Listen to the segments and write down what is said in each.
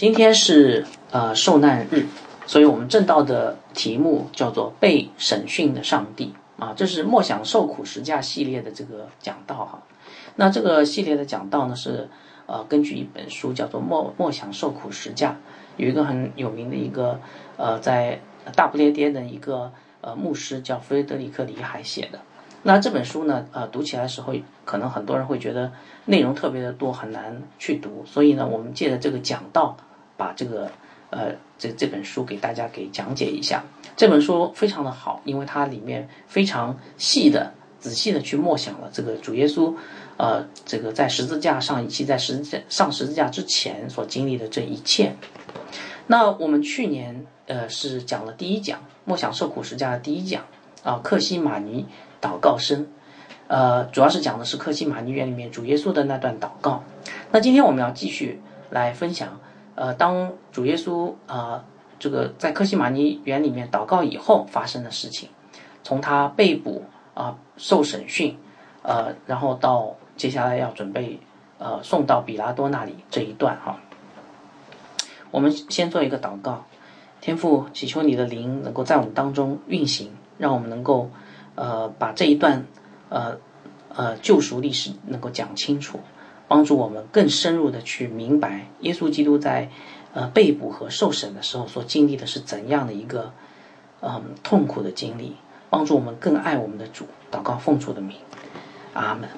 今天是受难日，所以我们正道的题目叫做被审讯的上帝啊，这是默想受苦十架系列的这个讲道哈。那这个系列的讲道呢是根据一本书叫做默想受苦十架，有一个很有名的一个在大不列颠的一个牧师叫弗雷德里克·里海写的。那这本书呢读起来的时候可能很多人会觉得内容特别的多，很难去读，所以呢我们借着这个讲道把这个这本书给大家给讲解一下。这本书非常的好，因为它里面非常仔细的去默想了这个主耶稣这个在十字架上以及在上十字架之前所经历的这一切。那我们去年是讲了第一讲默想受苦十架的第一讲克西马尼祷告声，主要是讲的是克西马尼园里面主耶稣的那段祷告。那今天我们要继续来分享当主耶稣这个在克西马尼园里面祷告以后发生的事情，从他被捕受审讯然后到接下来要准备送到比拉多那里这一段哈。我们先做一个祷告。天父，祈求你的灵能够在我们当中运行，让我们能够把这一段救赎历史能够讲清楚，帮助我们更深入的去明白耶稣基督在被捕和受审的时候所经历的是怎样的一个痛苦的经历，帮助我们更爱我们的主。祷告奉主的名，阿门。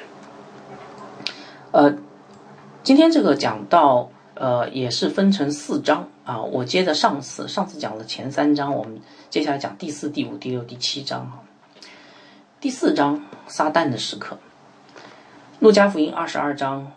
今天这个讲到也是分成4章我接着上次讲了前3章，我们接下来讲第4、第5、第6、第7章第4章撒旦的时刻。路加福音22章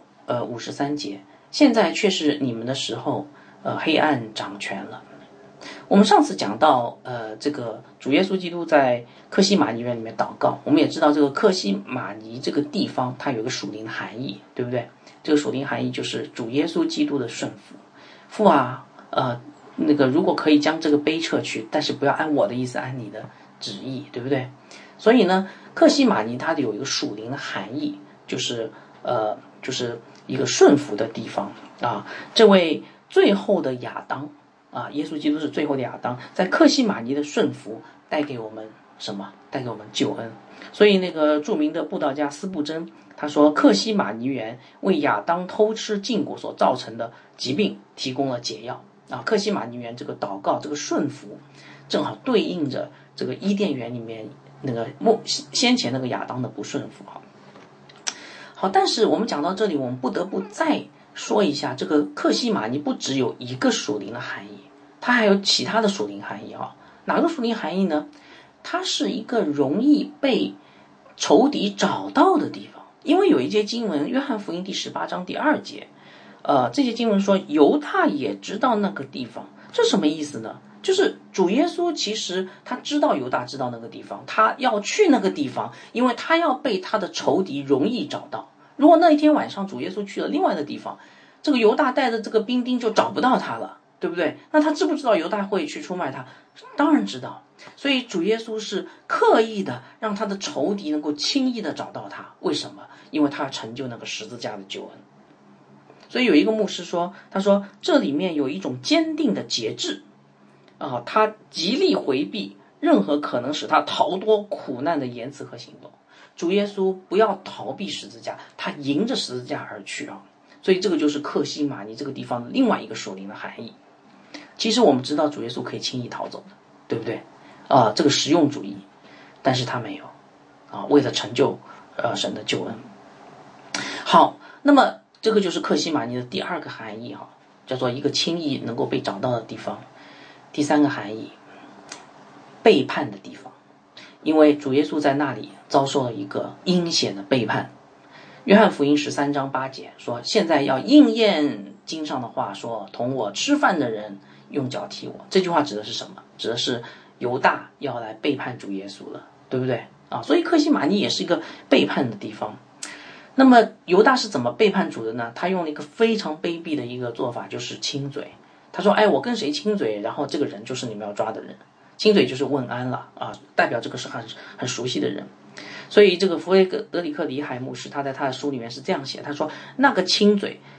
53节，现在却是你们的时候，黑暗掌权了。我们上次讲到这个主耶稣基督在克西马尼园里面祷告，我们也知道这个克西马尼这个地方它有一个属灵的含义，对不对？这个属灵含义就是主耶稣基督的顺服。父啊那个如果可以将这个杯撤去，但是不要按我的意思，按你的旨意，对不对？所以呢克西马尼它有一个属灵的含义，就是一个顺服的地方这位最后的亚当耶稣基督是最后的亚当，在克西马尼的顺服带给我们什么？带给我们救恩。所以那个著名的布道家斯布真他说，克西马尼园为亚当偷吃禁果所造成的疾病提供了解药克西马尼园这个祷告，这个顺服正好对应着这个伊甸园里面那个先前那个亚当的不顺服好，但是我们讲到这里，我们不得不再说一下，这个克西马尼不只有一个属灵的含义，它还有其他的属灵含义哪个属灵含义呢？它是一个容易被仇敌找到的地方。因为有一节经文，约翰福音第18章第2节这些经文说犹大也知道那个地方。这什么意思呢？就是主耶稣其实他知道犹大知道那个地方，他要去那个地方，因为他要被他的仇敌容易找到。如果那一天晚上主耶稣去了另外的地方，这个犹大带着这个兵丁就找不到他了，对不对？那他知不知道犹大会去出卖他？当然知道。所以主耶稣是刻意的让他的仇敌能够轻易的找到他。为什么？因为他要成就那个十字架的救恩。所以有一个牧师说，他说这里面有一种坚定的节制他极力回避任何可能使他逃脱苦难的言辞和行动。主耶稣不要逃避十字架，他迎着十字架而去所以这个就是克西马尼这个地方的另外一个属灵的含义。其实我们知道主耶稣可以轻易逃走的，对不对这个实用主义，但是他没有为了成就神的救恩。好，那么这个就是克西马尼的第2个含义叫做一个轻易能够被找到的地方。第3个含义，背叛的地方，因为主耶稣在那里遭受了一个阴险的背叛。约翰福音13章8节说，现在要应验经上的话，说同我吃饭的人用脚踢我。这句话指的是什么？指的是犹大要来背叛主耶稣了，对不对所以克西马尼也是一个背叛的地方。那么犹大是怎么背叛主的呢？他用了一个非常卑鄙的一个做法，就是亲嘴。他说我跟谁亲嘴，然后这个人就是你们要抓的人。亲嘴就是问安了代表这个是很熟悉的人。所以这个弗雷德里克·里海牧师他在他的书里面是这样写，他说那个亲嘴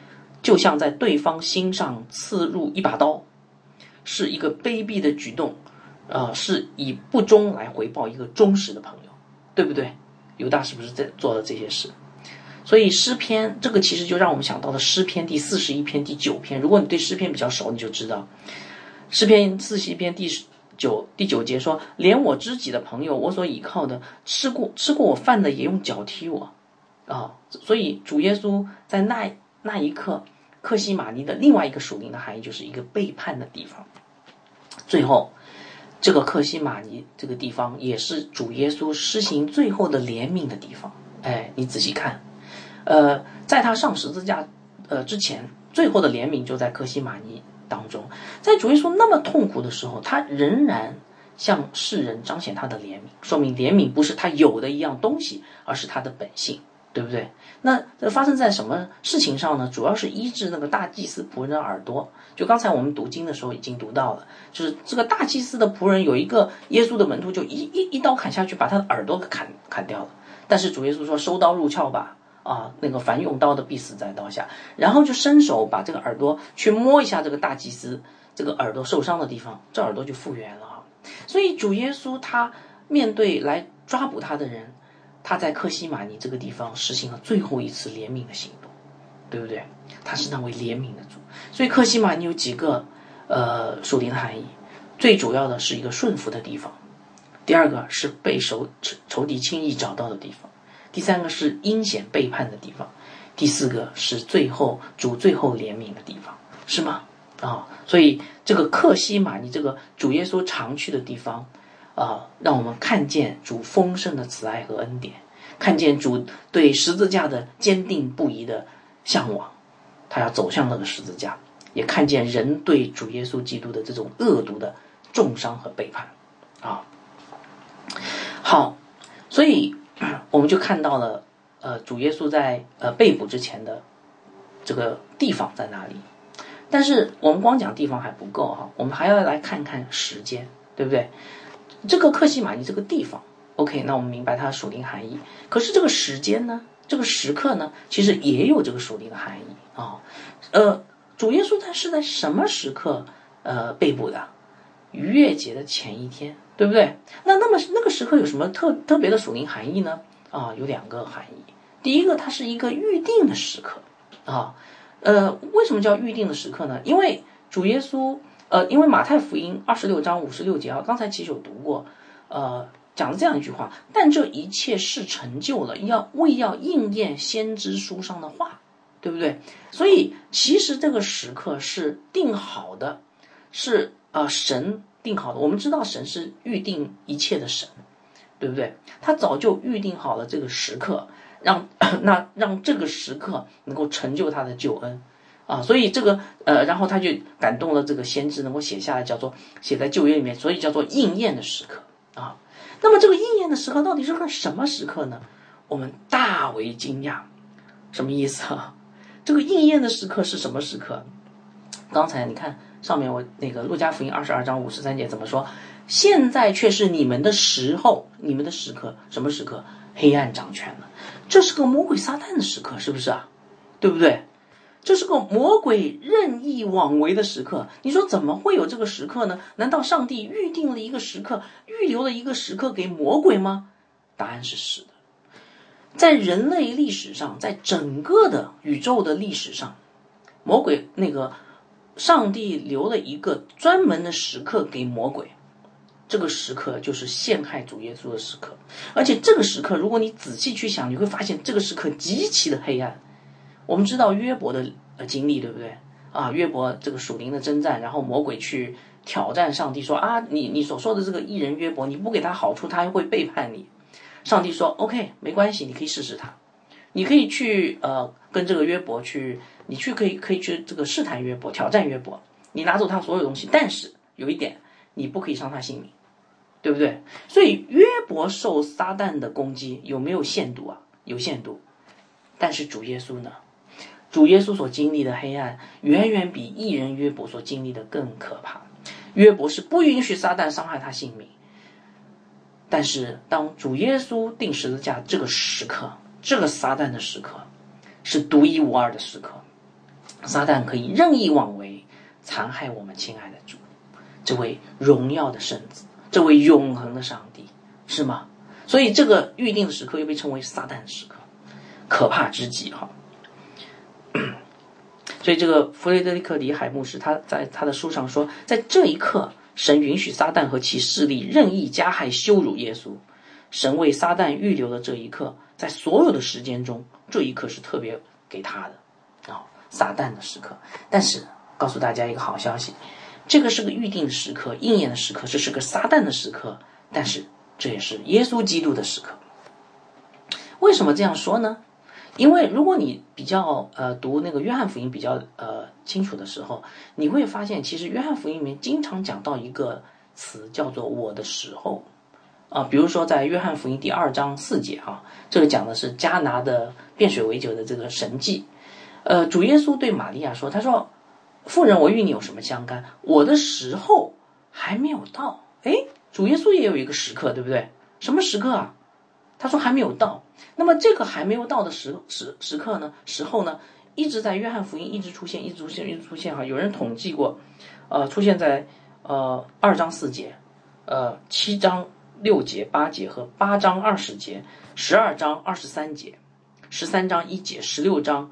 就像在对方心上刺入一把刀，是一个卑鄙的举动，是以不忠来回报一个忠实的朋友，对不对？犹大是不是在做了这些事？所以诗篇这个其实就让我们想到了诗篇第41篇第9篇。如果你对诗篇比较熟，你就知道诗篇41篇第9节说，连我知己的朋友，我所倚靠的，吃过我饭的也用脚踢我所以主耶稣在那一刻，客西马尼的另外一个属灵的含义就是一个背叛的地方。最后这个客西马尼这个地方也是主耶稣施行最后的怜悯的地方。你仔细看，在他上十字架之前，最后的怜悯就在客西马尼当中。在主耶稣那么痛苦的时候，他仍然向世人彰显他的怜悯，说明怜悯不是他有的一样东西，而是他的本性，对不对？那发生在什么事情上呢？主要是医治那个大祭司仆人的耳朵。就刚才我们读经的时候已经读到了，就是这个大祭司的仆人有一个耶稣的门徒就一刀砍下去，把他的耳朵给砍掉了。但是主耶稣说，收刀入鞘吧，那个凡用刀的必死在刀下。然后就伸手把这个耳朵去摸一下这个大祭司这个耳朵受伤的地方，这耳朵就复原了。所以主耶稣他面对来抓捕他的人，他在客西马尼这个地方实行了最后一次怜悯的行动，对不对？他是那位怜悯的主。所以客西马尼有几个属灵的含义，最主要的是一个顺服的地方，第二个是被仇敌轻易找到的地方，第三个是阴险背叛的地方，第四个是主最后怜悯的地方，是吗？所以这个客西马尼这个主耶稣常去的地方让我们看见主丰盛的慈爱和恩典，看见主对十字架的坚定不移的向往，他要走向那个十字架，也看见人对主耶稣基督的这种恶毒的重伤和背叛好，所以我们就看到了主耶稣在被捕之前的这个地方在哪里。但是我们光讲地方还不够我们还要来看看时间，对不对？这个客西马尼这个地方 OK， 那我们明白它的属灵含义。可是这个时间呢，这个时刻呢，其实也有这个属灵的含义主耶稣是在什么时刻被捕的？逾越节的前一天，对不对？那么那个时刻有什么特别的属灵含义呢？有两个含义。第一个，它是一个预定的时刻为什么叫预定的时刻呢？因为主耶稣因为马太福音26章56节刚才其实有读过讲了这样一句话，但这一切是成就了，要应验先知书上的话，对不对？所以其实这个时刻是定好的，是神定好的。我们知道神是预定一切的神，对不对？他早就预定好了这个时刻，让这个时刻能够成就他的救恩所以这个然后他就感动了这个先知，能够写下来，写在旧约里面，所以叫做应验的时刻那么这个应验的时刻到底是个什么时刻呢？我们大为惊讶。什么意思这个应验的时刻是什么时刻？刚才你看上面我那个路加福音22章53节怎么说？现在却是你们的时候，你们的时刻，什么时刻？黑暗掌权了。这是个魔鬼撒旦的时刻，是不是对不对？这是个魔鬼任意妄为的时刻。你说怎么会有这个时刻呢？难道上帝预定了一个时刻，预留了一个时刻给魔鬼吗？答案是是的。在人类历史上，在整个的宇宙的历史上，魔鬼上帝留了一个专门的时刻给魔鬼，这个时刻就是陷害主耶稣的时刻。而且这个时刻如果你仔细去想，你会发现这个时刻极其的黑暗。我们知道约伯的经历，对不对约伯这个属灵的征战，然后魔鬼去挑战上帝说你所说的这个义人约伯，你不给他好处，他会背叛你。上帝说 OK 没关系，你可以试试他，你可以去跟这个约伯你可以去这个试探约伯，挑战约伯，你拿走他所有东西，但是有一点，你不可以伤他性命，对不对？所以约伯受撒旦的攻击有没有限度有限度。但是主耶稣呢？主耶稣所经历的黑暗远远比义人约伯所经历的更可怕。约伯是不允许撒旦伤害他性命，但是当主耶稣钉十字架这个时刻，这个撒旦的时刻是独一无二的时刻。 撒旦可以任意妄为，残害我们亲爱的主，这位荣耀的圣子，这位永恒的上帝，是吗？所以这个预定的时刻又被称为撒旦时刻，可怕之极哈。所以这个弗雷德里克·里海牧师他在他的书上说，在这一刻，神允许撒旦和其势力任意加害羞辱耶稣。神为撒旦预留的这一刻，在所有的时间中，这一刻是特别给他的撒旦的时刻。但是告诉大家一个好消息，这个是个预定的时刻，应验的时刻，这是个撒旦的时刻，但是这也是耶稣基督的时刻。为什么这样说呢？因为如果你比较读那个约翰福音比较清楚的时候，你会发现其实约翰福音里面经常讲到一个词叫做我的时候比如说在约翰福音第2章4节这个讲的是迦拿的变水为酒的这个神迹。主耶稣对玛利亚说，他说妇人，我与你有什么相干？我的时候还没有到。主耶稣也有一个时刻，对不对？什么时刻啊？他说还没有到。那么这个还没有到的时刻呢，时候呢，一直在约翰福音一直出现有人统计过出现在2章4节7章6节8节和8章20节12章23节13章1节16章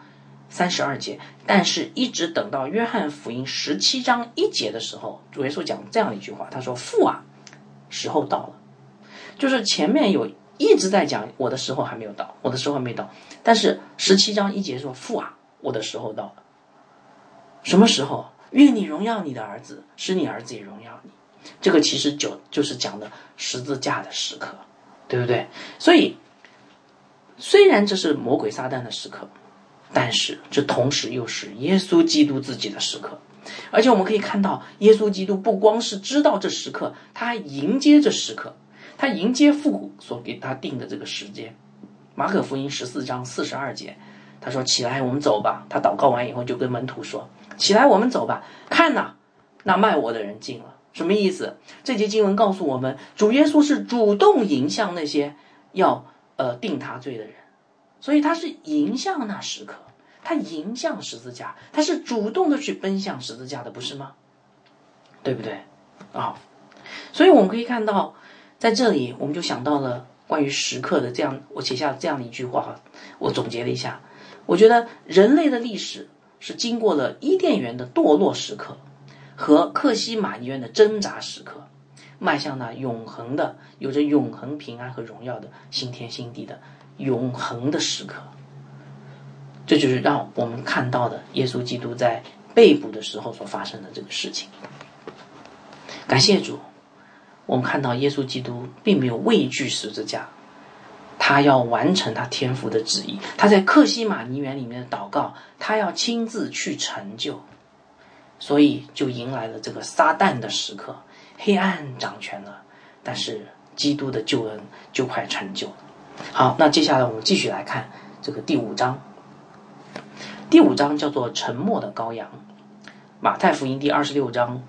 32节，但是一直等到约翰福音17章1节的时候，主耶稣讲这样的一句话，他说父啊，时候到了。就是前面有一直在讲我的时候还没有到，我的时候还没到，但是17章1节说父啊，我的时候到了。什么时候？愿你荣耀你的儿子，使你儿子也荣耀你。这个其实就是讲的十字架的时刻，对不对？所以虽然这是魔鬼撒旦的时刻，但是这同时又是耶稣基督自己的时刻。而且我们可以看到，耶稣基督不光是知道这时刻，他还迎接这时刻，他迎接父所给他定的这个时间。马可福音14章42节，他说起来我们走吧。他祷告完以后就跟门徒说，起来我们走吧，看哪，那卖我的人进了。什么意思？这节经文告诉我们，主耶稣是主动迎向那些要定他罪的人，所以他是迎向那时刻，他迎向十字架，他是主动的去奔向十字架的，不是吗？对不对所以我们可以看到，在这里我们就想到了关于时刻的我写下这样的一句话我总结了一下，我觉得人类的历史是经过了伊甸园的堕落时刻和克西马尼园的挣扎时刻，迈向那永恒的有着永恒平安和荣耀的新天新地的永恒的时刻。这就是让我们看到的耶稣基督在被捕的时候所发生的这个事情。感谢主，我们看到耶稣基督并没有畏惧十字架，他要完成他天父的旨意，他在克西马尼园里面的祷告，他要亲自去成就，所以就迎来了这个撒旦的时刻，黑暗掌权了，但是基督的救恩就快成就了。好，那接下来我们继续来看这个第5章。第5章叫做沉默的羔羊。马太福音第26章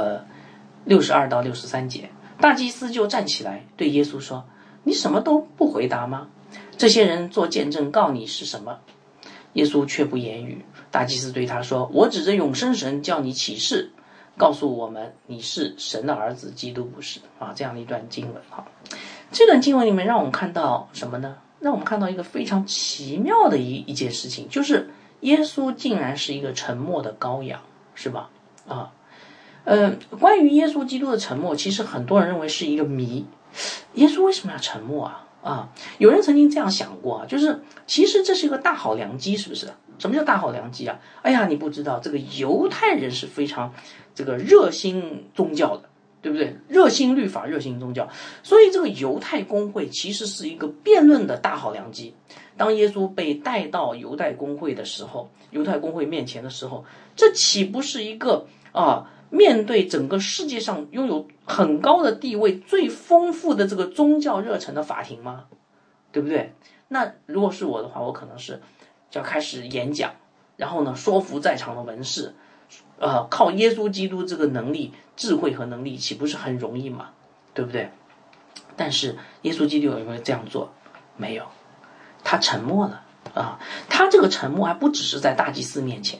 62到63节，大祭司就站起来对耶稣说，你什么都不回答吗？这些人做见证告你是什么？耶稣却不言语。大祭司对他说，我指着永生神叫你起誓，告诉我们你是神的儿子，基督不是这样的一段经文这段经文里面让我们看到什么呢？让我们看到一个非常奇妙的一件事情，就是耶稣竟然是一个沉默的羔羊，是吧？关于耶稣基督的沉默，其实很多人认为是一个谜。耶稣为什么要沉默有人曾经这样想过就是其实这是一个大好良机，是不是？什么叫大好良机啊？哎呀，你不知道，这个犹太人是非常这个热心宗教的，对不对？热心律法，热心宗教，所以这个犹太公会其实是一个辩论的大好良机。当耶稣被带到犹太公会的时候，犹太公会面前的时候，这岂不是一个面对整个世界上拥有很高的地位、最丰富的这个宗教热忱的法庭吗？对不对？那如果是我的话，我可能是就要开始演讲，然后呢说服在场的文士，靠耶稣基督这个能力、智慧和能力，岂不是很容易吗？对不对？但是耶稣基督有没有这样做？没有，他沉默了他这个沉默还不只是在大祭司面前，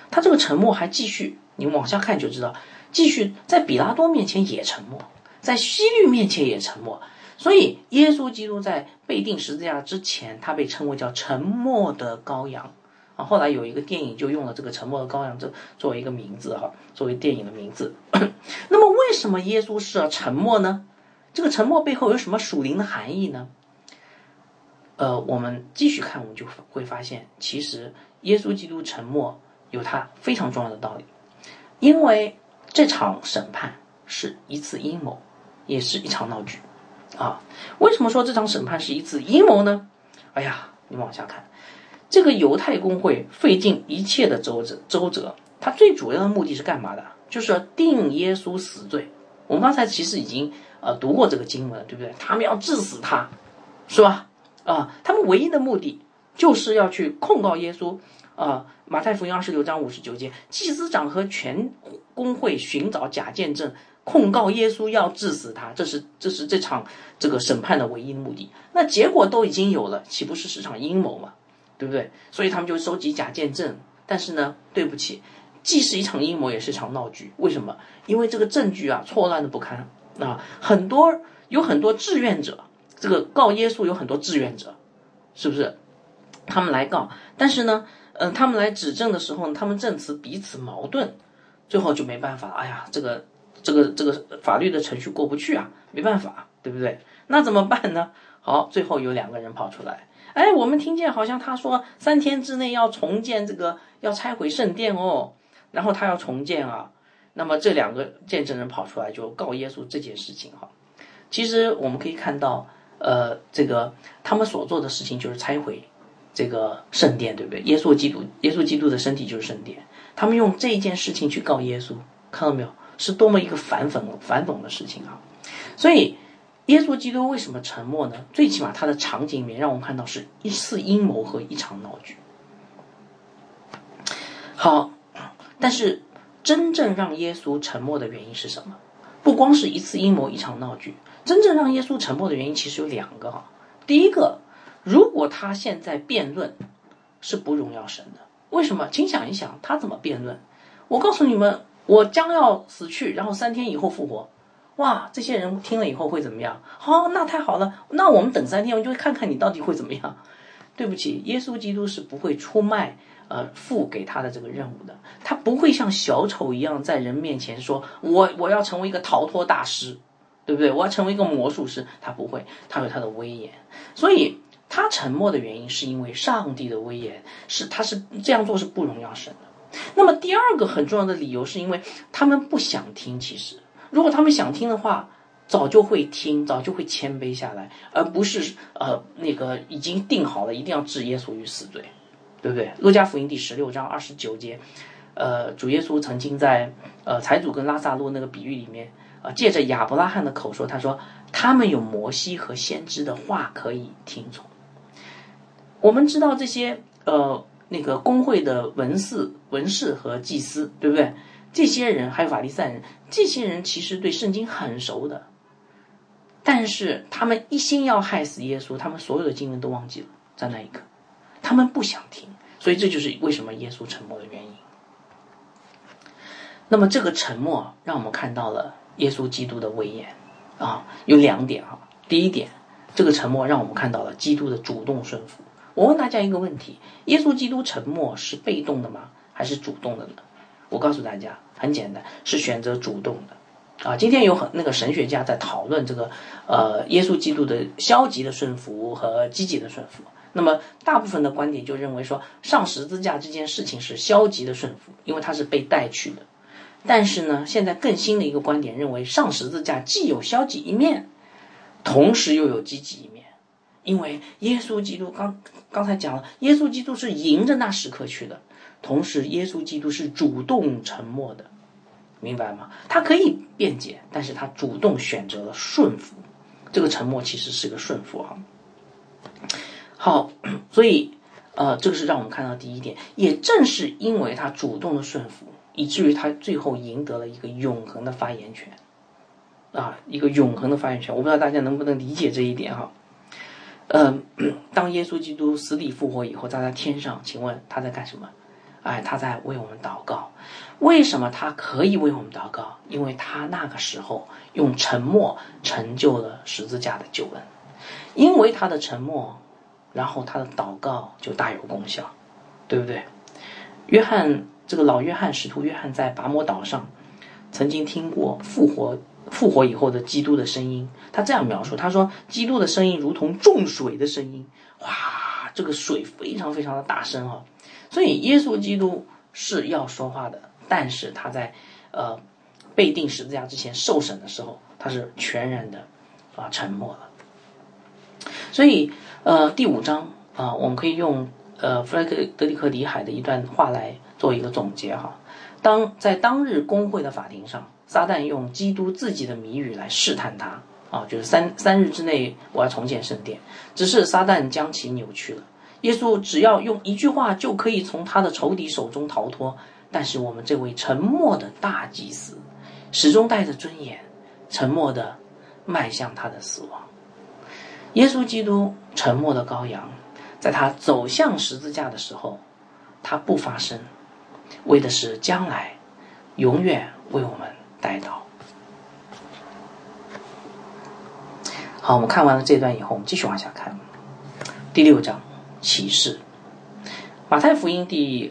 他这个沉默还继续，你往下看就知道，继续在比拉多面前也沉默，在希律面前也沉默。所以耶稣基督在被钉十字架之前，他被称为叫沉默的羔羊啊。后来有一个电影就用了这个沉默的羔羊作为一个名字哈，作为电影的名字。那么为什么耶稣是要沉默呢？这个沉默背后有什么属灵的含义呢？我们继续看，我们就会发现，其实耶稣基督沉默有他非常重要的道理，因为这场审判是一次阴谋，也是一场闹剧啊。为什么说这场审判是一次阴谋呢？哎呀，你往下看，这个犹太公会费尽一切的周折，他最主要的目的是干嘛的？就是要定耶稣死罪。我们刚才其实已经读过这个经文了，对不对？他们要治死他，是吧？他们唯一的目的就是要去控告耶稣。马太福音26章59节，祭司长和全公会寻找假见证，控告耶稣要治死他，这是这场这个审判的唯一目的。那结果都已经有了，岂不是场阴谋嘛？对不对？所以他们就收集假见证。但是呢，对不起，既是一场阴谋，也是一场闹剧。为什么？因为这个证据错乱的不堪啊，有很多志愿者，这个告耶稣有很多志愿者，是不是？他们来告，但是呢，他们来指证的时候，他们证词彼此矛盾，最后就没办法了。哎呀，这个法律的程序过不去啊，没办法，对不对？那怎么办呢？好，最后有2个人跑出来，我们听见好像他说3天之内要重建要拆毁圣殿哦，然后他要重建啊。那么这2个见证人跑出来就告耶稣这件事情哈。其实我们可以看到，他们所做的事情就是拆毁这个圣殿，对不对？耶稣基督的身体就是圣殿，他们用这一件事情去告耶稣，看到没有？是多么一个反讽的事情啊！所以耶稣基督为什么沉默呢？最起码他的场景里面让我们看到是一次阴谋和一场闹剧。好，但是真正让耶稣沉默的原因是什么？不光是一次阴谋一场闹剧，真正让耶稣沉默的原因其实有2个哈。第一个，如果他现在辩论是不荣耀神的，为什么？请想一想，他怎么辩论？我告诉你们，我将要死去，然后3天以后复活。哇，这些人听了以后会怎么样？好，那太好了，那我们等3天，我们就会看看你到底会怎么样。对不起，耶稣基督是不会出卖父给他的这个任务的，他不会像小丑一样在人面前说我要成为一个逃脱大师，对不对？我要成为一个魔术师，他不会，他有他的威严。所以他沉默的原因是因为上帝的威严，他是这样做是不荣耀神的。那么第2个很重要的理由是因为他们不想听，其实如果他们想听的话，早就会听，早就会谦卑下来，而不是已经定好了一定要置耶稣于死罪，对不对？路加福音第16章29节，主耶稣曾经在财主跟拉撒路那个比喻里面，借着亚伯拉罕的口说，他说他们有摩西和先知的话可以听从。我们知道这些公会的文士和祭司，对不对？这些人还有法利赛人，这些人其实对圣经很熟的，但是他们一心要害死耶稣，他们所有的经文都忘记了，在那一刻他们不想听，所以这就是为什么耶稣沉默的原因。那么这个沉默让我们看到了耶稣基督的威严有2点啊。第一点，这个沉默让我们看到了基督的主动顺服。我问大家一个问题，耶稣基督沉默是被动的吗？还是主动的呢？我告诉大家，很简单，是选择主动的今天有神学家在讨论这个耶稣基督的消极的顺服和积极的顺服。那么大部分的观点就认为说，上十字架这件事情是消极的顺服，因为他是被带去的。但是呢，现在更新的一个观点认为，上十字架既有消极一面，同时又有积极一面。因为耶稣基督刚才讲了，耶稣基督是迎着那时刻去的，同时耶稣基督是主动沉默的，明白吗？他可以辩解，但是他主动选择了顺服。这个沉默其实是个顺服好，所以这个是让我们看到第一点。也正是因为他主动的顺服，以至于他最后赢得了一个永恒的发言权一个永恒的发言权。我不知道大家能不能理解这一点当耶稣基督死里复活以后，在他天上，请问他在干什么他在为我们祷告。为什么他可以为我们祷告？因为他那个时候用沉默成就了十字架的救恩，因为他的沉默，然后他的祷告就大有功效，对不对？这个老约翰，使徒约翰在拔摩岛上曾经听过复活以后的基督的声音，他这样描述，他说基督的声音如同众水的声音，哇，这个水非常非常的大声啊。所以耶稣基督是要说话的，但是他在被钉十字架之前受审的时候，他是全然的沉默了。所以第5章我们可以用弗莱德里克里海的一段话来做一个总结哈。在当日公会的法庭上，撒旦用基督自己的谜语来试探他就是三日之内我要重建圣殿，只是撒旦将其扭曲了。耶稣只要用一句话就可以从他的仇敌手中逃脱，但是我们这位沉默的大祭司始终带着尊严，沉默地迈向他的死亡。耶稣基督沉默的羔羊，在他走向十字架的时候，他不发声，为的是将来永远为我们代祷。好，我们看完了这段以后，我们继续往下看第6章启示。马太福音第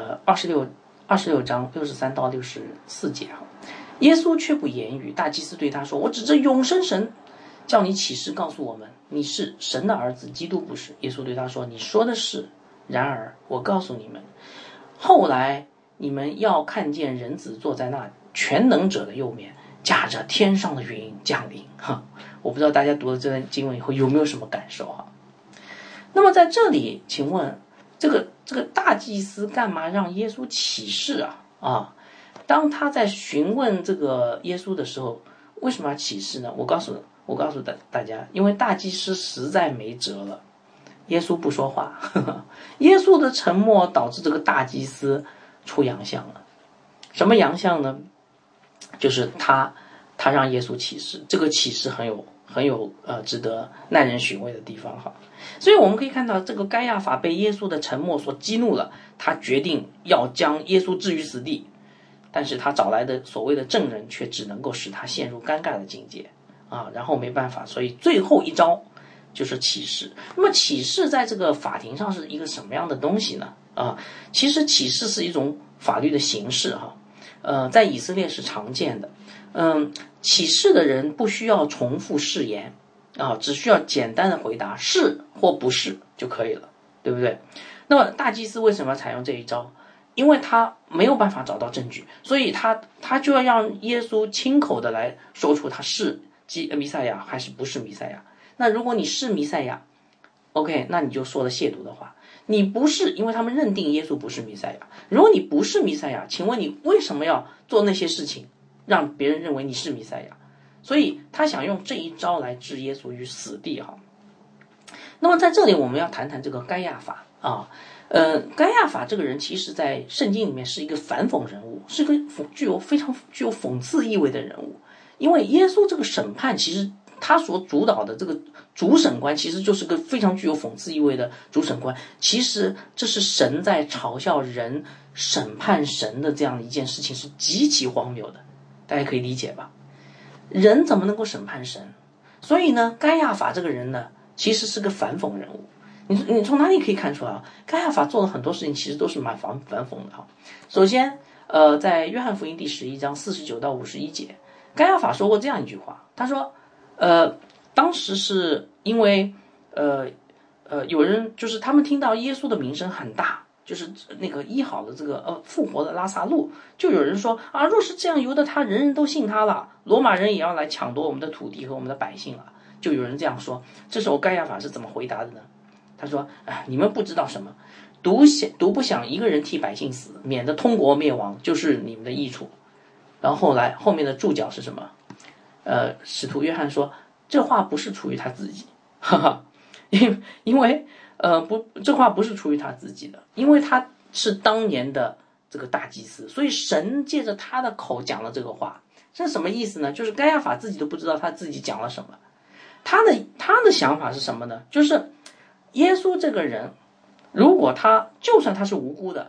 26章63到64节耶稣却不言语，大祭司对他说，我指着永生神叫你起誓告诉我们，你是神的儿子，基督不是。耶稣对他说，你说的是，然而我告诉你们，后来你们要看见人子坐在那全能者的右面，驾着天上的云降临。我不知道大家读了这段经文以后有没有什么感受那么在这里请问这个大祭司干嘛让耶稣起誓当他在询问这个耶稣的时候，为什么要起誓呢？我告诉大家，因为大祭司实在没辙了，耶稣不说话耶稣的沉默导致这个大祭司出洋相了。什么洋相呢？就是他让耶稣起誓，这个起誓很有值得耐人寻味的地方所以我们可以看到，这个该亚法被耶稣的沉默所激怒了，他决定要将耶稣置于死地，但是他找来的所谓的证人却只能够使他陷入尴尬的境界然后没办法，所以最后一招就是起誓。那么起誓在这个法庭上是一个什么样的东西呢？其实起誓是一种法律的形式在以色列是常见的。起誓的人不需要重复誓言只需要简单的回答是或不是就可以了，对不对？那么大祭司为什么要采用这一招？因为他没有办法找到证据，所以他就要让耶稣亲口的来说出他是弥赛亚还是不是弥赛亚。那如果你是弥赛亚 OK， 那你就说了亵渎的话。你不是，因为他们认定耶稣不是弥赛亚。如果你不是弥赛亚，请问你为什么要做那些事情让别人认为你是弥赛亚？所以他想用这一招来置耶稣于死地那么在这里我们要谈谈这个该亚法该亚法这个人其实在圣经里面是一个反讽人物，是个非常具有讽刺意味的人物。因为耶稣这个审判，其实他所主导的这个主审官其实就是个非常具有讽刺意味的主审官。其实这是神在嘲笑人审判神的这样的一件事情，是极其荒谬的，大家可以理解吧？人怎么能够审判神？所以呢，该亚法这个人呢，其实是个反讽人物。你从哪里可以看出来该亚法做了很多事情其实都是蛮反讽的首先在约翰福音第11章49到51节，该亚法说过这样一句话，他说当时是因为有人就是他们听到耶稣的名声很大，就是那个医好的这个复活的拉撒路，就有人说若是这样，由得他人人都信他了，罗马人也要来抢夺我们的土地和我们的百姓了。就有人这样说。这时候该亚法是怎么回答的呢？他说你们不知道什么，独不想一个人替百姓死，免得通国灭亡，就是你们的益处。然后后面的注脚是什么？使徒约翰说这话不是出于他自己，因为这话不是出于他自己的，因为他是当年的这个大祭司，所以神借着他的口讲了这个话。这是什么意思呢？就是该亚法自己都不知道他自己讲了什么。他的想法是什么呢？就是耶稣这个人，如果就算他是无辜的，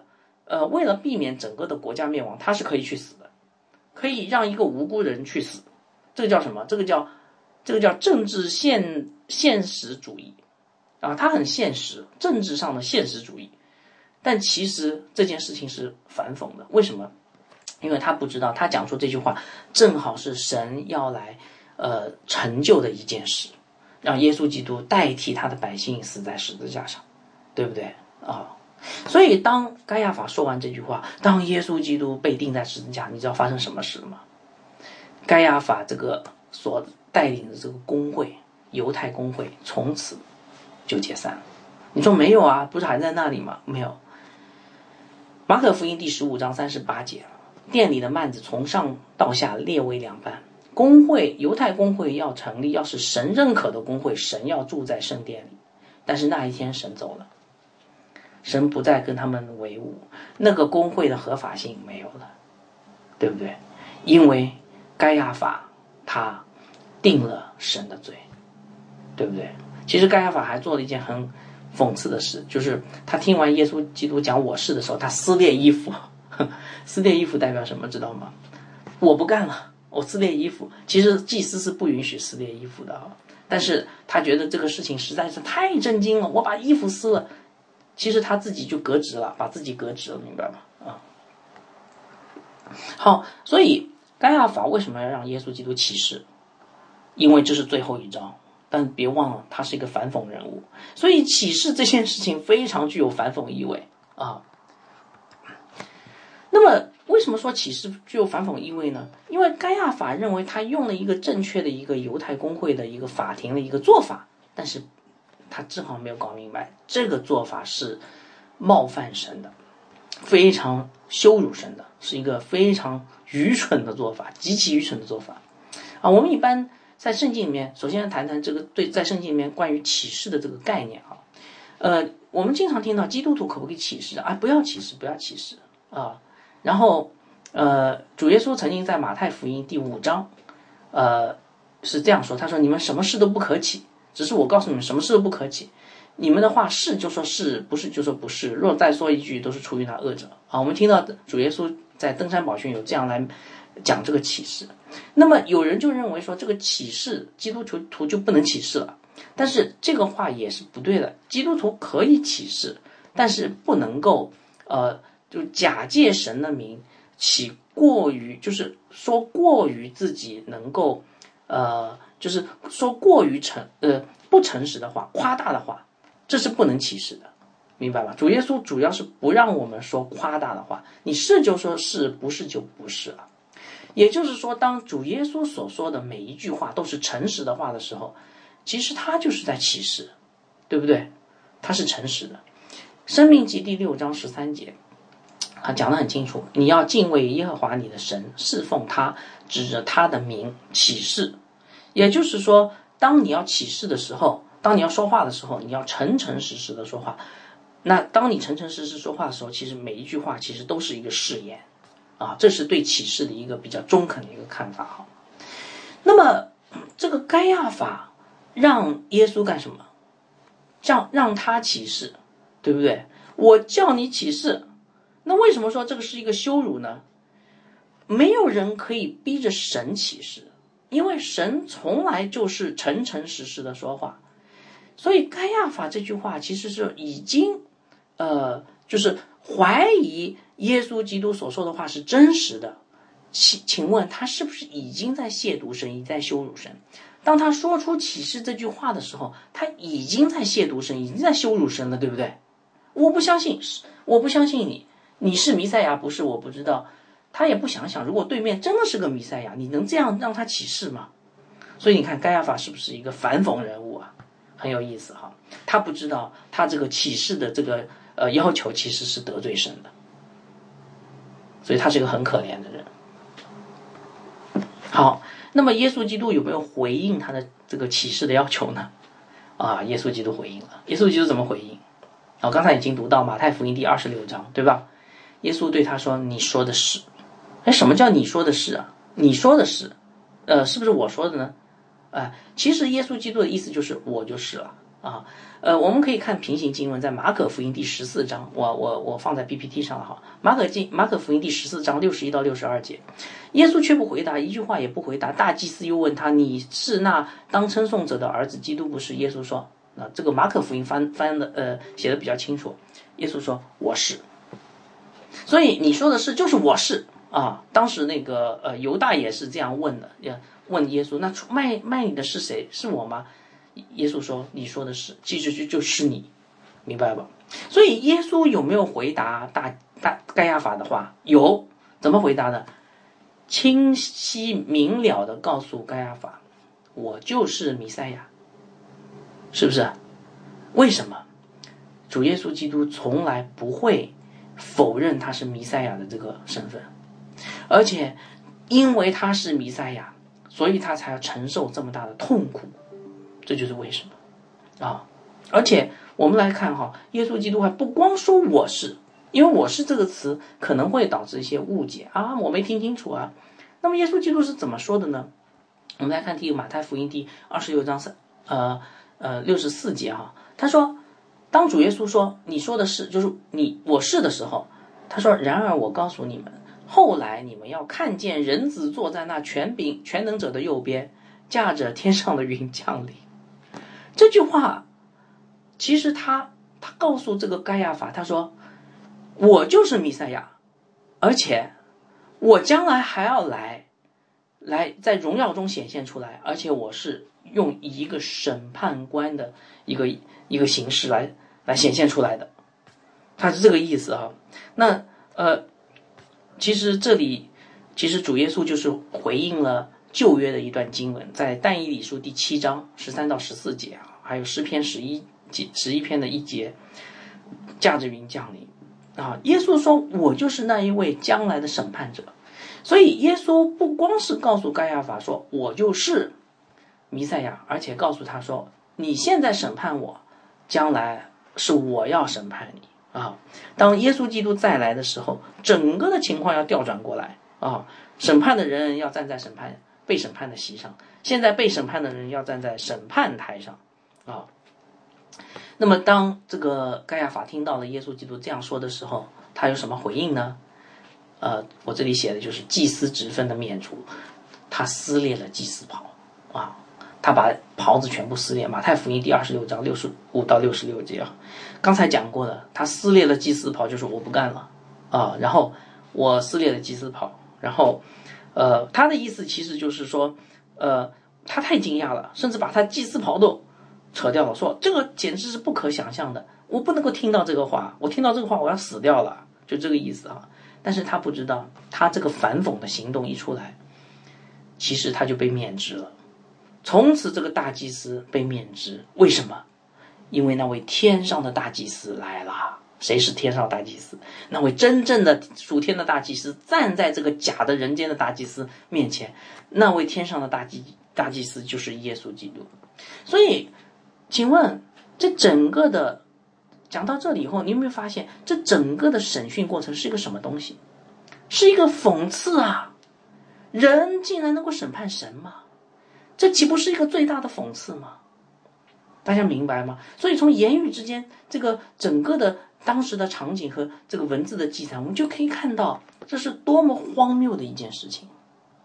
为了避免整个的国家灭亡，他是可以去死的，可以让一个无辜人去死。这个叫什么？这个叫政治现实主义啊，它很现实，政治上的现实主义。但其实这件事情是反讽的，为什么？因为他不知道，他讲出这句话正好是神要来成就的一件事，让耶稣基督代替他的百姓死在十字架上，对不对啊？所以当该亚法说完这句话，当耶稣基督被钉在十字架，你知道发生什么事吗？该亚法这个所带领的这个公会，犹太公会从此就解散了。你说没有啊？不是还在那里吗？没有。马可福音第15章38节，殿里的幔子从上到下裂为两半。公会，犹太公会要成立，要是神认可的公会，神要住在圣殿里。但是那一天神走了，神不再跟他们为伍，那个公会的合法性没有了，对不对？因为该亚法他定了神的罪，对不对？其实该亚法还做了一件很讽刺的事，就是他听完耶稣基督讲我是的时候，他撕裂衣服。撕裂衣服代表什么知道吗？我不干了，我撕裂衣服。其实祭司是不允许撕裂衣服的啊，但是他觉得这个事情实在是太震惊了，我把衣服撕了，其实他自己就革职了，把自己革职了，明白吗？啊，好，所以该亚法为什么要让耶稣基督起誓？因为这是最后一招，但别忘了他是一个反讽人物，所以起誓这件事情非常具有反讽意味啊。那么为什么说起誓具有反讽意味呢？因为该亚法认为他用了一个正确的一个犹太公会的一个法庭的一个做法，但是他正好没有搞明白这个做法是冒犯神的，非常羞辱神的，是一个非常愚蠢的做法，极其愚蠢的做法啊。我们一般在圣经里面，首先谈谈这个在圣经里面关于启示的这个概念啊。我们经常听到基督徒可不可以启示啊？不要启示，不要启示啊。然后主耶稣曾经在马太福音第5章是这样说，他说你们什么事都不可起，只是我告诉你们什么事都不可起，你们的话是就说是，不是就说不是，若再说一句都是出于那恶者啊。我们听到主耶稣在登山宝训有这样来讲这个启示。那么有人就认为说这个启示基督徒就不能启示了，但是这个话也是不对的，基督徒可以启示，但是不能够就假借神的名起过于，就是说过于自己能够就是说过于不诚实的话，夸大的话，这是不能启示的，明白吧？主耶稣主要是不让我们说夸大的话，你是就说是，不是就不是了。也就是说，当主耶稣所说的每一句话都是诚实的话的时候，其实他就是在启示，对不对？他是诚实的。申命记第6章13节他讲得很清楚，你要敬畏耶和华你的神，侍奉他，指着他的名起誓。也就是说，当你要起誓的时候，当你要说话的时候，你要诚诚实实的说话。那当你诚诚实实说话的时候，其实每一句话其实都是一个誓言啊，这是对启示的一个比较中肯的一个看法哈。那么这个该亚法让耶稣干什么？让他起誓，对不对？我叫你起誓，那为什么说这个是一个羞辱呢？没有人可以逼着神起誓，因为神从来就是诚诚实实的说话。所以该亚法这句话其实是已经就是怀疑耶稣基督所说的话是真实的。请问他是不是已经在亵渎神，已经在羞辱神？当他说出启示这句话的时候，他已经在亵渎神，已经在羞辱神了，对不对？我不相信你是弥赛亚，不是我不知道。他也不想想，如果对面真的是个弥赛亚，你能这样让他起誓吗？所以你看该亚法是不是一个反讽人物啊？很有意思哈。他不知道他这个起誓的这个要求其实是得罪神的，所以他是一个很可怜的人。好，那么耶稣基督有没有回应他的这个启示的要求呢？耶稣基督回应了。耶稣基督怎么回应？刚才已经读到马太福音第26章，对吧？耶稣对他说：“你说的是。”什么叫你说的是啊？你说的是，是不是我说的呢？其实耶稣基督的意思就是我就是了啊。我们可以看平行经文，在马可福音第14章，我放在 PPT 上了哈。马可福音第14章61到62节，耶稣却不回答，一句话也不回答。大祭司又问他：“你是那当称颂者的儿子，基督不是？”耶稣说：“这个马可福音翻的写的比较清楚。”耶稣说：“我是。”所以你说的是就是我是啊。当时那个犹大也是这样问的，问耶稣：“那卖你的是谁？是我吗？”耶稣说：“你说的是，其实就是你，明白吧？”所以耶稣有没有回答盖亚法的话？有，怎么回答的？清晰明了的告诉盖亚法：“我就是弥赛亚。”是不是？为什么？主耶稣基督从来不会否认他是弥赛亚的这个身份，而且因为他是弥赛亚，所以他才要承受这么大的痛苦。这就是为什么啊！而且我们来看哈，耶稣基督还不光说我是，因为我是这个词可能会导致一些误解啊，我没听清楚啊。那么耶稣基督是怎么说的呢？我们来看马太福音第26章64节哈，他说，当主耶稣说你说的是就是我是的时候，他说：“然而我告诉你们，后来你们要看见人子坐在那权能者的右边，驾着天上的云降临。”这句话其实他告诉这个盖亚法，他说：“我就是弥赛亚，而且我将来还要来在荣耀中显现出来，而且我是用一个审判官的一个形式来显现出来的。”他是这个意思啊。那其实这里主耶稣就是回应了旧约的一段经文，在但以理书第7章13到14节啊，还有诗篇11篇的1节，驾着云降临啊。耶稣说：“我就是那一位将来的审判者。”所以耶稣不光是告诉盖亚法说我就是弥赛亚，而且告诉他说：“你现在审判我，将来是我要审判你啊。”当耶稣基督再来的时候，整个的情况要调转过来啊。审判的人要站在被审判的席上，现在被审判的人要站在审判台上啊。那么当这个盖亚法听到了耶稣基督这样说的时候，他有什么回应呢？我这里写的就是祭司职分的免除，他撕裂了祭司袍啊，他把袍子全部撕裂。马太福音第26章65到66节啊，刚才讲过的，他撕裂了祭司袍，就是我不干了啊，然后我撕裂了祭司袍，然后他的意思其实就是说，他太惊讶了，甚至把他祭司袍都扯掉了，说这个简直是不可想象的，我不能够听到这个话，我听到这个话我要死掉了，就这个意思啊。但是他不知道，他这个反讽的行动一出来，其实他就被免职了。从此这个大祭司被免职，为什么？因为那位天上的大祭司来了。谁是天上大祭司？那位真正的属天的大祭司站在这个假的人间的大祭司面前，那位天上的大祭司就是耶稣基督。所以请问这整个的讲到这里以后，你有没有发现这整个的审讯过程是一个什么东西？是一个讽刺啊！人竟然能够审判神吗？这岂不是一个最大的讽刺吗？大家明白吗？所以从言语之间，这个整个的当时的场景和这个文字的记载，我们就可以看到这是多么荒谬的一件事情。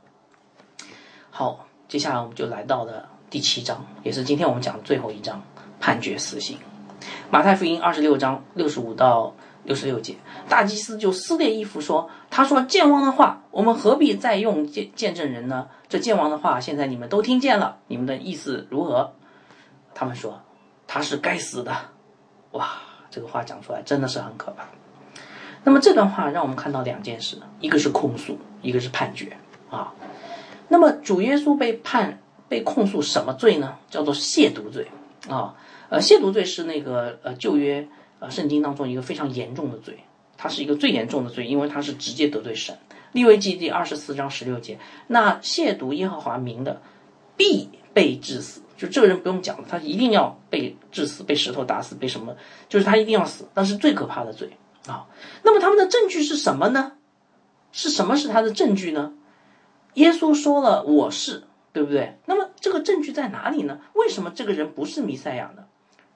好，接下来我们就来到了第7章，也是今天我们讲的最后一章，判决死刑。马太福音26章65到66节，大祭司就撕裂衣服说：“他说见王的话，我们何必再用见证人呢？这见王的话，现在你们都听见了，你们的意思如何？”他们说：“他是该死的。”哇，这个话讲出来真的是很可怕。那么这段话让我们看到两件事，一个是控诉，一个是判决啊。那么主耶稣被控诉什么罪呢？叫做亵渎罪啊。亵渎罪是那个旧约圣经当中一个非常严重的罪，它是一个最严重的罪，因为它是直接得罪神。利未记第24章16节，那亵渎耶和华名的，必被治死。就这个人不用讲了，他一定要被治死，被石头打死，被什么，就是他一定要死，那是最可怕的罪啊。那么他们的证据是什么呢？是什么是他的证据呢？耶稣说了我是，对不对？那么这个证据在哪里呢？为什么这个人不是弥赛亚呢？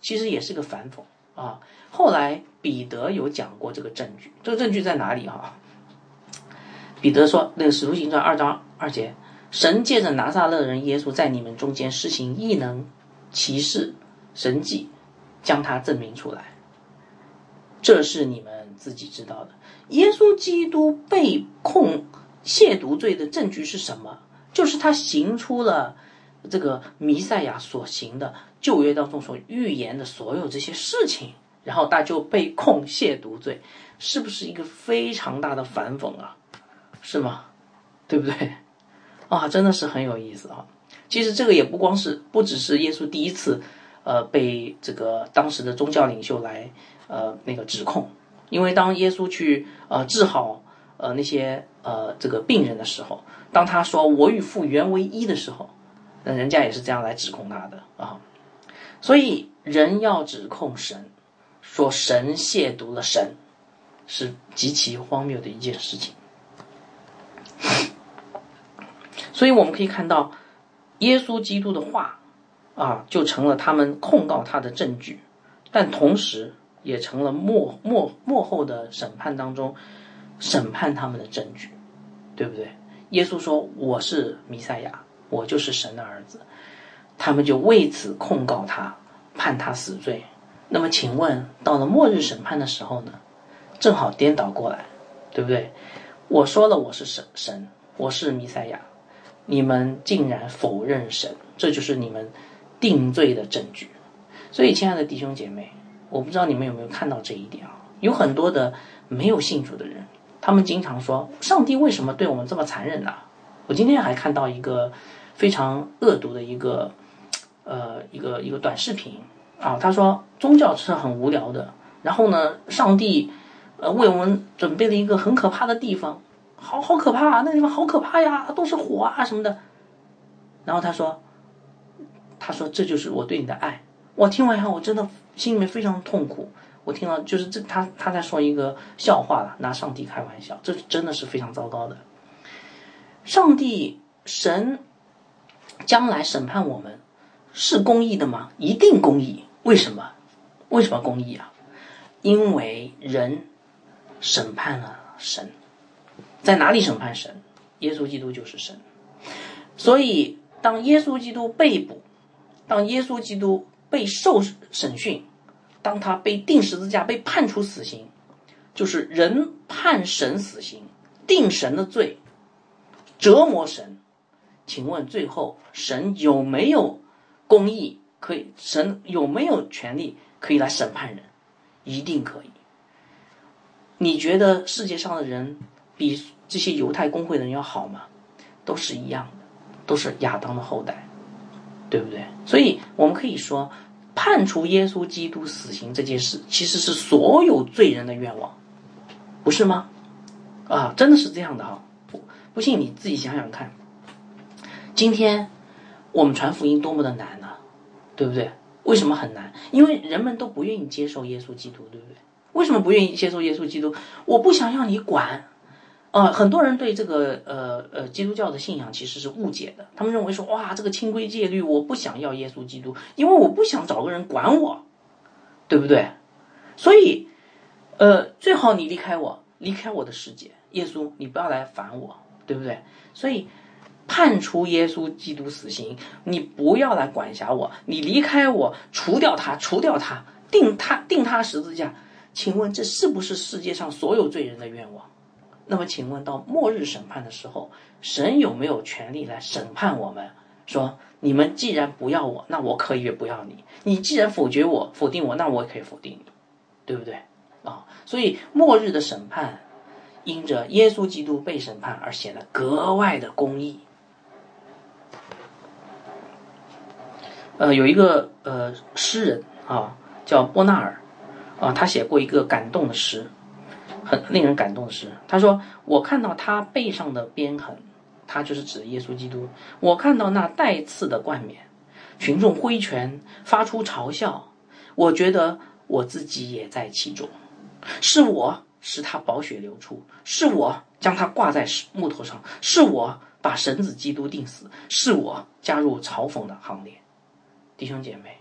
其实也是个反讽啊。后来彼得有讲过这个证据，这个证据在哪里啊？彼得说，那个使徒行传2章2节，神借着拿撒勒人耶稣在你们中间施行异能、奇事、神迹，将他证明出来，这是你们自己知道的。耶稣基督被控亵渎罪的证据是什么？就是他行出了这个弥赛亚所行的旧约当中所预言的所有这些事情，然后他就被控亵渎罪，是不是一个非常大的反讽啊？是吗？对不对？啊，真的是很有意思啊。其实这个也不只是耶稣第一次被这个当时的宗教领袖来那个指控，因为当耶稣去治好那些这个病人的时候，当他说我与父原为一的时候，那人家也是这样来指控他的啊。所以人要指控神，说神亵渎了神，是极其荒谬的一件事情。所以我们可以看到，耶稣基督的话就成了他们控告他的证据，但同时也成了末后的审判当中审判他们的证据，对不对？耶稣说我是弥赛亚，我就是神的儿子，他们就为此控告他，判他死罪。那么请问到了末日审判的时候呢，正好颠倒过来，对不对？我说了我是神，我是弥赛亚，你们竟然否认神，这就是你们定罪的证据。所以亲爱的弟兄姐妹，我不知道你们有没有看到这一点啊？有很多的没有信主的人，他们经常说上帝为什么对我们这么残忍呢？我今天还看到一个非常恶毒的一个短视频啊，他说宗教是很无聊的，然后呢，上帝为我们准备了一个很可怕的地方，好可怕啊，那地方好可怕呀，都是火啊什么的。然后他说这就是我对你的爱。我听完以后，我真的心里面非常痛苦。我听到就是他在说一个笑话了，拿上帝开玩笑，这真的是非常糟糕的。神将来审判我们是公义的吗？一定公义。为什么公义啊？因为人审判了神。在哪里审判神？耶稣基督就是神。所以当耶稣基督被捕，当耶稣基督被受审讯，当他被钉十字架，被判处死刑，就是人判神死刑，定神的罪，折磨神。请问最后神有没有公义？神有没有权利可以来审判人？一定可以。你觉得世界上的人比这些犹太公会的人要好吗？都是一样的，都是亚当的后代，对不对？所以我们可以说，判处耶稣基督死刑这件事，其实是所有罪人的愿望，不是吗？真的是这样的哈。不信你自己想想看，今天我们传福音多么的难呢，对不对？为什么很难？因为人们都不愿意接受耶稣基督，对不对？为什么不愿意接受耶稣基督？我不想要你管。很多人对这个基督教的信仰其实是误解的，他们认为说，哇，这个清规戒律，我不想要耶稣基督，因为我不想找个人管我，对不对？所以最好你离开我的世界，耶稣你不要来烦我，对不对？所以判处耶稣基督死刑，你不要来管辖我，你离开我，除掉他，定他十字架。请问这是不是世界上所有罪人的愿望？那么请问到末日审判的时候，神有没有权利来审判我们？说你们既然不要我，那我可以也不要你，你既然否定我，那我也可以否定你，对不对？所以末日的审判因着耶稣基督被审判而显得格外的公义。有一个诗人叫波纳尔他写过一个感动的诗，很令人感动的诗。他说，我看到他背上的鞭痕，他就是指耶稣基督，我看到那带刺的冠冕，群众挥拳发出嘲笑，我觉得我自己也在其中，是我使他宝血流出，是我将他挂在木头上，是我把神子基督钉死，是我加入嘲讽的行列。弟兄姐妹，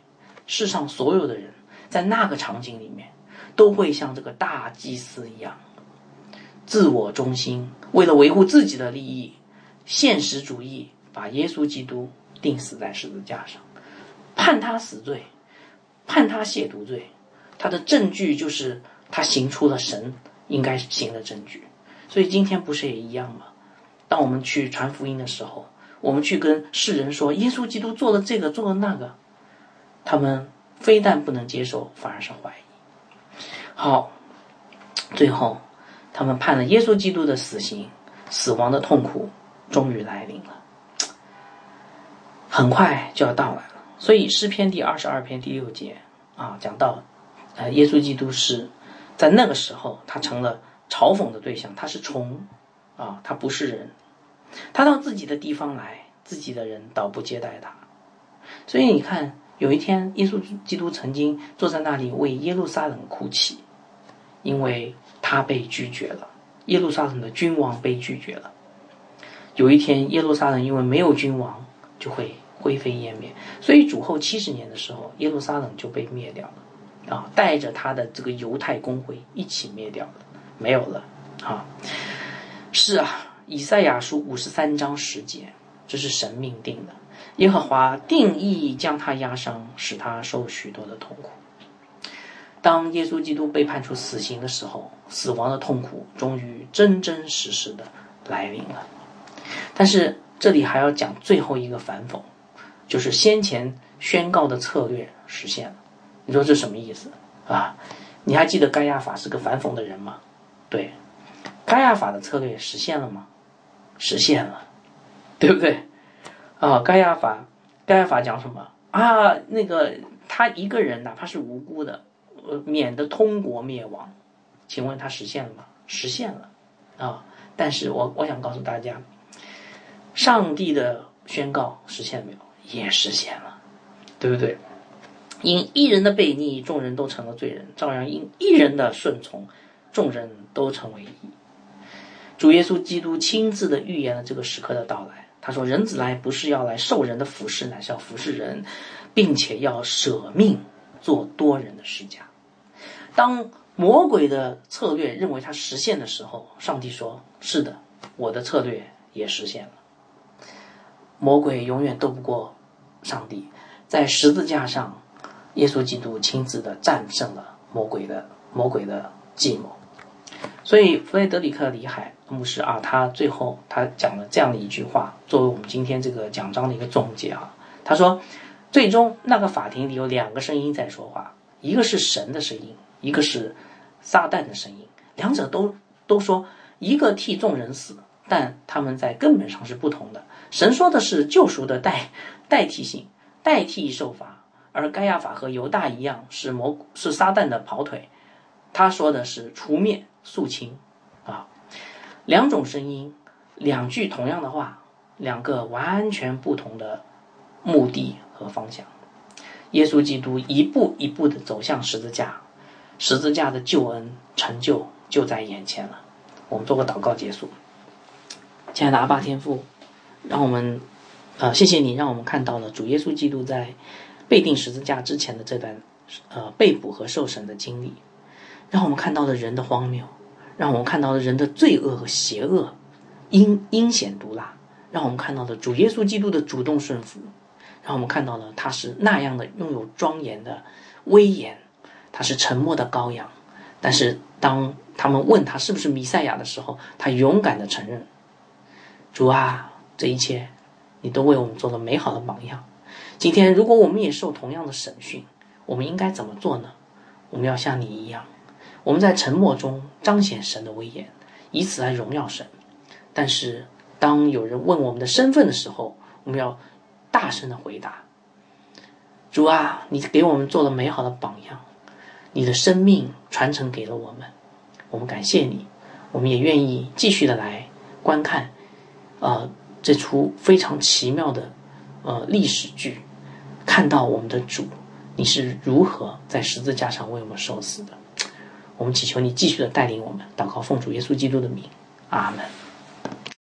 世上所有的人在那个场景里面都会像这个大祭司一样，自我中心，为了维护自己的利益，现实主义把耶稣基督钉死在十字架上，判他死罪，判他亵渎罪，他的证据就是他行出了神应该行的证据。所以今天不是也一样吗？当我们去传福音的时候，我们去跟世人说耶稣基督做了这个做了那个，他们非但不能接受，反而是怀疑。好，最后他们判了耶稣基督的死刑，死亡的痛苦终于来临了，很快就要到来了。所以诗篇第22篇第6节讲到耶稣基督是在那个时候他成了嘲讽的对象，他是虫他不是人，他到自己的地方来，自己的人倒不接待他。所以你看，有一天耶稣基督曾经坐在那里为耶路撒冷哭泣，因为他被拒绝了，耶路撒冷的君王被拒绝了。有一天耶路撒冷因为没有君王就会灰飞烟灭，所以主后70年的时候，耶路撒冷就被灭掉了带着他的这个犹太公会一起灭掉了，没有了是以赛亚书53章10节，这是神命定的，耶和华定义将他压伤，使他受许多的痛苦。当耶稣基督被判处死刑的时候，死亡的痛苦终于真真实实的来临了。但是这里还要讲最后一个反讽，就是先前宣告的策略实现了。你说这什么意思你还记得该亚法是个反讽的人吗？对，该亚法的策略实现了吗？实现了，对不对该亚法讲什么那个他一个人哪怕是无辜的免得通国灭亡，请问他实现了吗？实现了但是我想告诉大家，上帝的宣告实现了没有？也实现了，对不对？因一人的悖逆，众人都成了罪人，照样因一人的顺从，众人都成为义。主耶稣基督亲自的预言了这个时刻的到来。他说，人子来不是要来受人的服侍，乃是要服侍人，并且要舍命做多人的释迦。当魔鬼的策略认为他实现的时候，上帝说，是的，我的策略也实现了。魔鬼永远斗不过上帝，在十字架上耶稣基督亲自的战胜了魔鬼的计谋。所以弗雷德里克·里海牧师他最后他讲了这样的一句话，作为我们今天这个讲章的一个总结他说，最终那个法庭里有两个声音在说话，一个是神的声音，一个是撒旦的声音，两者都说一个替众人死，但他们在根本上是不同的。神说的是救赎的代替性，代替受罚，而该亚法和犹大一样是撒旦的跑腿，他说的是除灭肃清两种声音，两句同样的话，两个完全不同的目的和方向。耶稣基督一步一步的走向十字架，十字架的救恩成就在眼前了。我们做个祷告结束。亲爱的阿爸天父，让我们谢谢你，让我们看到了主耶稣基督在被钉十字架之前的这段被捕和受审的经历，让我们看到了人的荒谬，让我们看到了人的罪恶和邪恶，阴险毒辣，让我们看到了主耶稣基督的主动顺服，让我们看到了他是那样的拥有庄严的威严，他是沉默的羔羊，但是当他们问他是不是弥赛亚的时候，他勇敢的承认。主这一切你都为我们做了美好的榜样。今天如果我们也受同样的审讯，我们应该怎么做呢？我们要像你一样，我们在沉默中彰显神的威严，以此来荣耀神。但是当有人问我们的身份的时候，我们要大声的回答。主你给我们做了美好的榜样，你的生命传承给了我们，我们感谢你，我们也愿意继续的来观看这出非常奇妙的历史剧，看到我们的主你是如何在十字架上为我们受死的。我们祈求你继续的带领我们，祷告奉主耶稣基督的名，阿们。